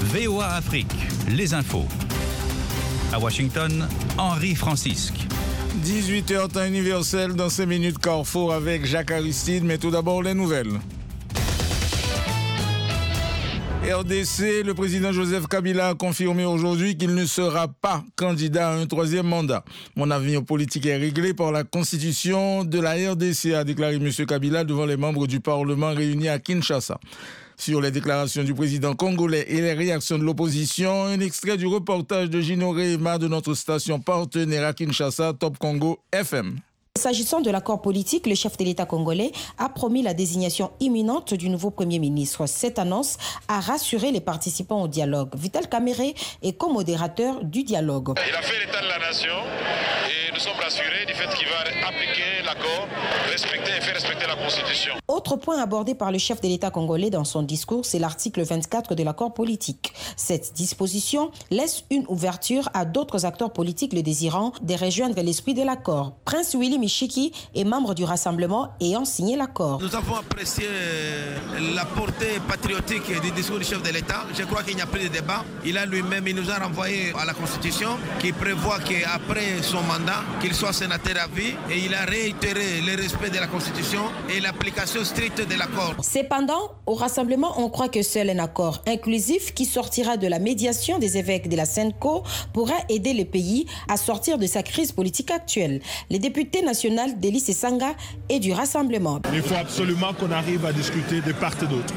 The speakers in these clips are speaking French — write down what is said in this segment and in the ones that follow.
VOA Afrique, les infos. À Washington, Henri Francisque. 18h temps universel dans 5 minutes Carrefour avec Jacques Aristide, mais tout d'abord les nouvelles. RDC, le président Joseph Kabila a confirmé aujourd'hui qu'il ne sera pas candidat à un troisième mandat. Mon avenir politique est réglé par la constitution de la RDC, a déclaré M. Kabila devant les membres du Parlement réunis à Kinshasa. Sur les déclarations du président congolais et les réactions de l'opposition, un extrait du reportage de Gino Rehema de notre station partenaire à Kinshasa, Top Congo FM. S'agissant de l'accord politique, le chef de l'État congolais a promis la désignation imminente du nouveau Premier ministre. Cette annonce a rassuré les participants au dialogue. Vital Kamere est co-modérateur du dialogue. Il a fait l'état de la nation et nous sommes rassurés du fait qu'il va appliquer l'accord, respecter et faire respecter la Constitution. Autre point abordé par le chef de l'État congolais dans son discours, c'est l'article 24 de l'accord politique. Cette disposition laisse une ouverture à d'autres acteurs politiques le désirant de rejoindre l'esprit de l'accord. Prince Willy Michiki est membre du rassemblement ayant signé l'accord. Nous avons apprécié la portée patriotique du discours du chef de l'État. Je crois qu'il n'y a plus de débat. Il nous a renvoyé à la Constitution qui prévoit qu'après son mandat, qu'il soit sénateur à vie, et il a réitéré le respect de la Constitution et l'application stricte de l'accord. Cependant, au rassemblement, on croit que seul un accord inclusif qui sortira de la médiation des évêques de la SENCO pourra aider le pays à sortir de sa crise politique actuelle. Les députés nationaux d'Elis Sanga et du rassemblement. Il faut absolument qu'on arrive à discuter de part et d'autre.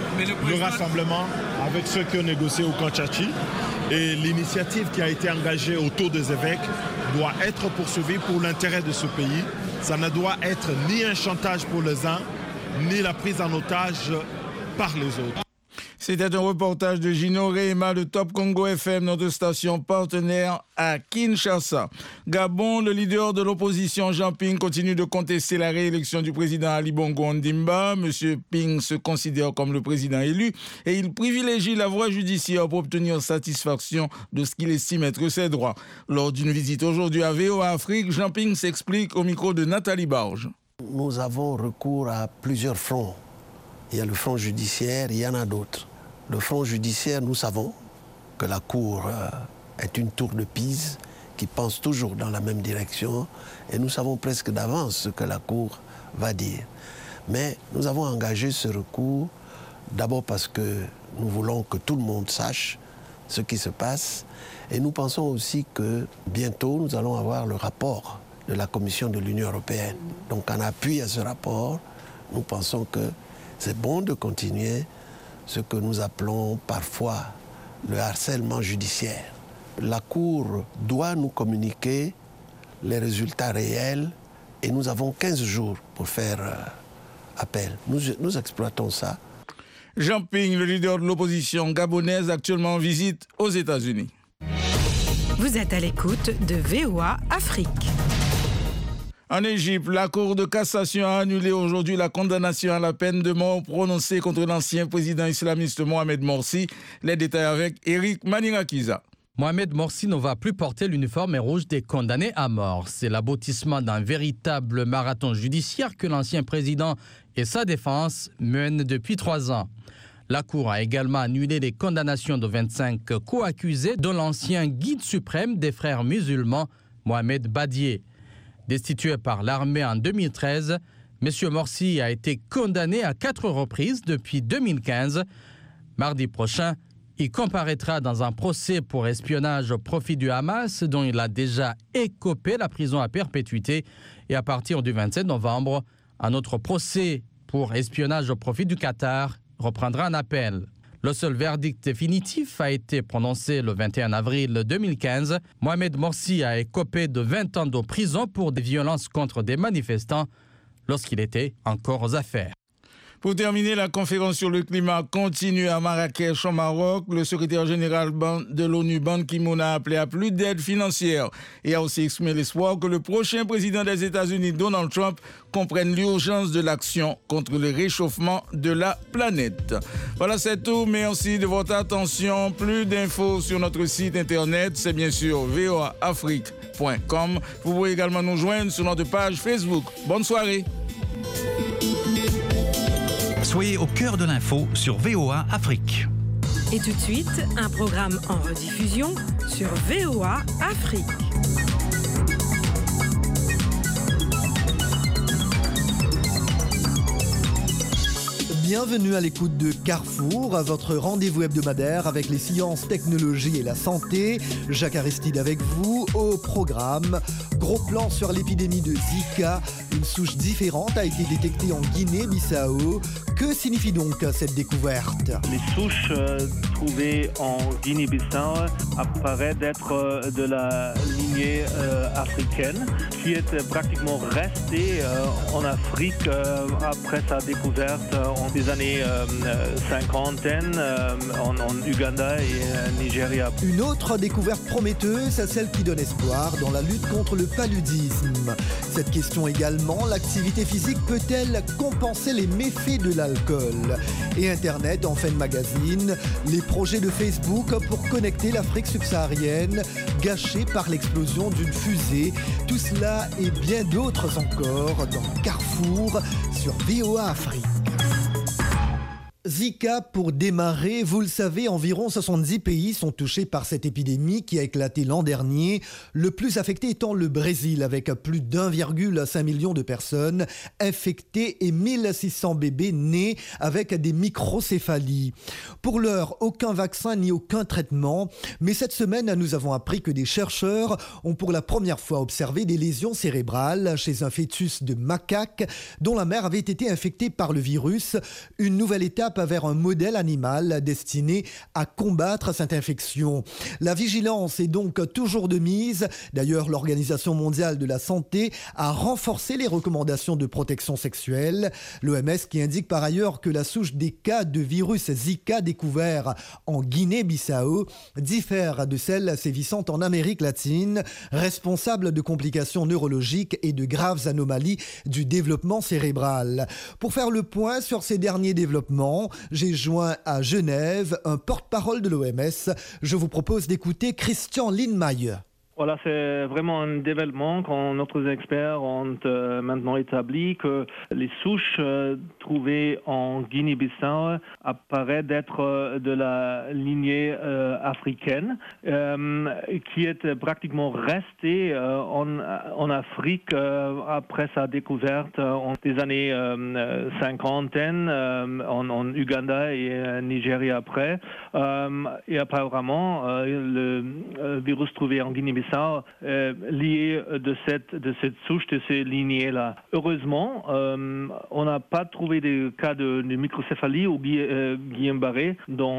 Le rassemblement avec ceux qui ont négocié au Kanchachi et l'initiative qui a été engagée autour des évêques doit être poursuivie pour l'intérêt de ce pays. Ça ne doit être ni un chantage pour les uns, ni la prise en otage par les autres. C'était un reportage de Gino Rehema de Top Congo FM, notre station partenaire à Kinshasa. Gabon, le leader de l'opposition Jean Ping continue de contester la réélection du président Ali Bongo Ondimba. Monsieur Ping se considère comme le président élu et il privilégie la voie judiciaire pour obtenir satisfaction de ce qu'il estime être ses droits. Lors d'une visite aujourd'hui à VOA Afrique, Jean Ping s'explique au micro de Nathalie Barge. Nous avons recours à plusieurs fronts. Il y a le front judiciaire, il y en a d'autres. Le front judiciaire, nous savons que la Cour est une tour de Pise qui pense toujours dans la même direction et nous savons presque d'avance ce que la Cour va dire. Mais nous avons engagé ce recours d'abord parce que nous voulons que tout le monde sache ce qui se passe et nous pensons aussi que bientôt nous allons avoir le rapport de la Commission de l'Union européenne. Donc en appui à ce rapport, nous pensons que c'est bon de continuer ce que nous appelons parfois le harcèlement judiciaire. La Cour doit nous communiquer les résultats réels et nous avons 15 jours pour faire appel. Nous exploitons ça. Jean Ping, le leader de l'opposition gabonaise, actuellement en visite aux États-Unis. Vous êtes à l'écoute de VOA Afrique. En Égypte, la Cour de cassation a annulé aujourd'hui la condamnation à la peine de mort prononcée contre l'ancien président islamiste Mohamed Morsi. Les détails avec Eric Manirakiza. Mohamed Morsi ne va plus porter l'uniforme rouge des condamnés à mort. C'est l'aboutissement d'un véritable marathon judiciaire que l'ancien président et sa défense mènent depuis 3 ans. La Cour a également annulé les condamnations de 25 co-accusés, dont l'ancien guide suprême des frères musulmans, Mohamed Badié. Destitué par l'armée en 2013, M. Morsi a été condamné à 4 reprises depuis 2015. Mardi prochain, il comparaîtra dans un procès pour espionnage au profit du Hamas, dont il a déjà écopé la prison à perpétuité. Et à partir du 27 novembre, un autre procès pour espionnage au profit du Qatar reprendra un appel. Le seul verdict définitif a été prononcé le 21 avril 2015. Mohamed Morsi a écopé de 20 ans de prison pour des violences contre des manifestants lorsqu'il était encore aux affaires. Pour terminer, la conférence sur le climat continue à Marrakech, au Maroc. Le secrétaire général de l'ONU, Ban Ki-moon, a appelé à plus d'aide financière et a aussi exprimé l'espoir que le prochain président des États-Unis, Donald Trump, comprenne l'urgence de l'action contre le réchauffement de la planète. Voilà, c'est tout. Merci de votre attention. Plus d'infos sur notre site internet, c'est bien sûr voaafrique.com. Vous pouvez également nous joindre sur notre page Facebook. Bonne soirée. Soyez au cœur de l'info sur VOA Afrique. Et tout de suite, un programme en rediffusion sur VOA Afrique. Bienvenue à l'écoute de Carrefour, votre rendez-vous hebdomadaire avec les sciences, technologies et la santé. Jacques Aristide avec vous au programme. Gros plan sur l'épidémie de Zika. Une souche différente a été détectée en Guinée-Bissau. Que signifie donc cette découverte? Les souches trouvées en Guinée-Bissau apparaissent d'être de la lignée africaine qui est pratiquement restée en Afrique après sa découverte en des années 50 en Uganda et Nigeria. Une autre découverte prometteuse, celle qui donne espoir dans la lutte contre le paludisme. Cette question également, l'activité physique peut-elle compenser les méfaits de l'alcool? Et Internet en fin de magazine, les projets de Facebook pour connecter l'Afrique subsaharienne, gâchés par l'explosion d'une fusée. Tout cela et bien d'autres encore dans Carrefour sur VOA Afrique. Zika, pour démarrer, vous le savez, environ 70 pays sont touchés par cette épidémie qui a éclaté l'an dernier, le plus affecté étant le Brésil, avec plus d'1,5 million de personnes infectées et 1600 bébés nés avec des microcéphalies. Pour l'heure, aucun vaccin ni aucun traitement, mais cette semaine, nous avons appris que des chercheurs ont pour la première fois observé des lésions cérébrales chez un fœtus de macaque dont la mère avait été infectée par le virus, une nouvelle étape vers un modèle animal destiné à combattre cette infection. La vigilance est donc toujours de mise. D'ailleurs, l'Organisation mondiale de la santé a renforcé les recommandations de protection sexuelle. L'OMS qui indique par ailleurs que la souche des cas de virus Zika découverts en Guinée-Bissau diffère de celle sévissant en Amérique latine, responsable de complications neurologiques et de graves anomalies du développement cérébral. Pour faire le point sur ces derniers développements, j'ai joint à Genève un porte-parole de l'OMS. Je vous propose d'écouter Christian Lindmeier. Voilà, c'est vraiment un développement quand notre experts ont maintenant établi que les souches trouvées en Guinée-Bissau apparaissent d'être de la lignée africaine qui est pratiquement restée en Afrique après sa découverte en des années 50 en Uganda et Nigeria après. Et apparemment, le virus trouvé en Guinée-Bissau lié de cette souche, de ces lignées-là. Heureusement, on n'a pas trouvé de cas de microcéphalie ou Guillain-Barré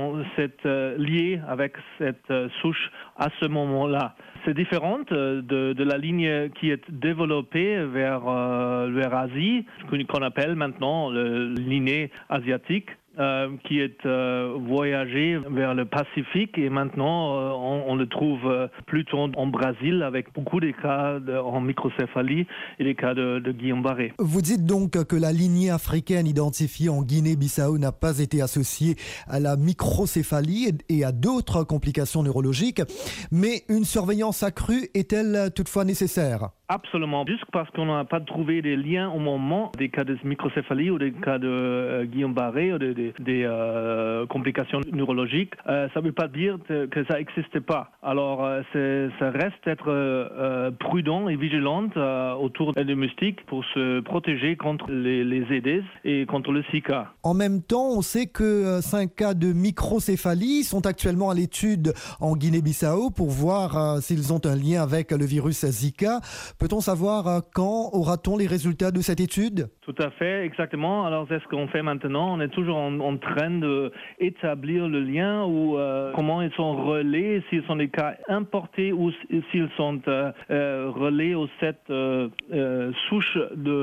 lié avec cette souche à ce moment-là. C'est différent de la ligne qui est développée vers l'Eurasie, qu'on appelle maintenant la lignée asiatique. Qui est voyagé vers le Pacifique et maintenant on le trouve plutôt en Brésil avec beaucoup de cas en microcéphalie et des cas de Guillain-Barré. Vous dites donc que la lignée africaine identifiée en Guinée-Bissau n'a pas été associée à la microcéphalie et à d'autres complications neurologiques, mais une surveillance accrue est-elle toutefois nécessaire? Absolument, juste parce qu'on n'a pas trouvé des liens au moment des cas de microcéphalie ou des cas de Guillain-Barré ou des complications neurologiques. Ça ne veut pas dire que ça n'existe pas. Alors, ça reste être prudent et vigilant autour des moustiques pour se protéger contre les Aedes et contre le Zika. En même temps, on sait que 5 cas de microcéphalie sont actuellement à l'étude en Guinée-Bissau pour voir s'ils ont un lien avec le virus Zika. Peut-on savoir quand aura-t-on les résultats de cette étude? Tout à fait, exactement. Alors, c'est ce qu'on fait maintenant. On est toujours en train d'établir le lien ou comment ils sont relais, s'ils sont des cas importés ou s'ils sont relais aux 7 souches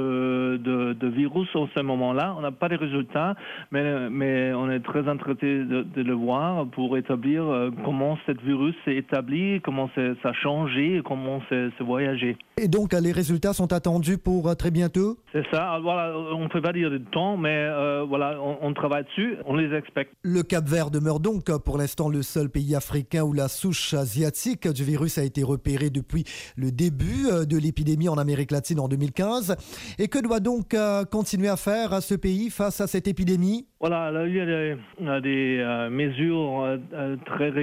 de virus au ce moment-là. On n'a pas de résultats, mais on est très intéressé de le voir pour établir comment ce virus s'est établi, comment ça a changé, comment c'est voyagé. Et donc, les résultats sont attendus pour très bientôt? C'est ça. Voilà. voilà, on ne peut pas dire de temps, mais voilà, on travaille dessus, on les expecte. Le Cap-Vert demeure donc pour l'instant le seul pays africain où la souche asiatique du virus a été repérée depuis le début de l'épidémie en Amérique latine en 2015. Et que doit donc continuer à faire ce pays face à cette épidémie ? Voilà, il y a des mesures très